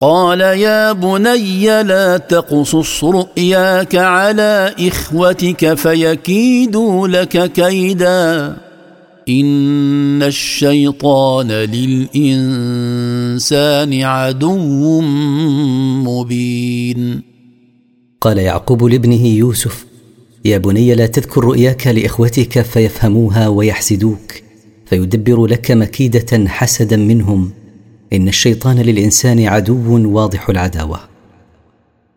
قال يا بني لا تقصص رؤياك على إخوتك فيكيدوا لك كيدا إن الشيطان للإنسان عدو مبين. قال يعقوب لابنه يوسف يا بني لا تذكر رؤياك لإخوتك فيفهموها ويحسدوك فيدبر لك مكيدة حسدا منهم إن الشيطان للإنسان عدو واضح العداوة.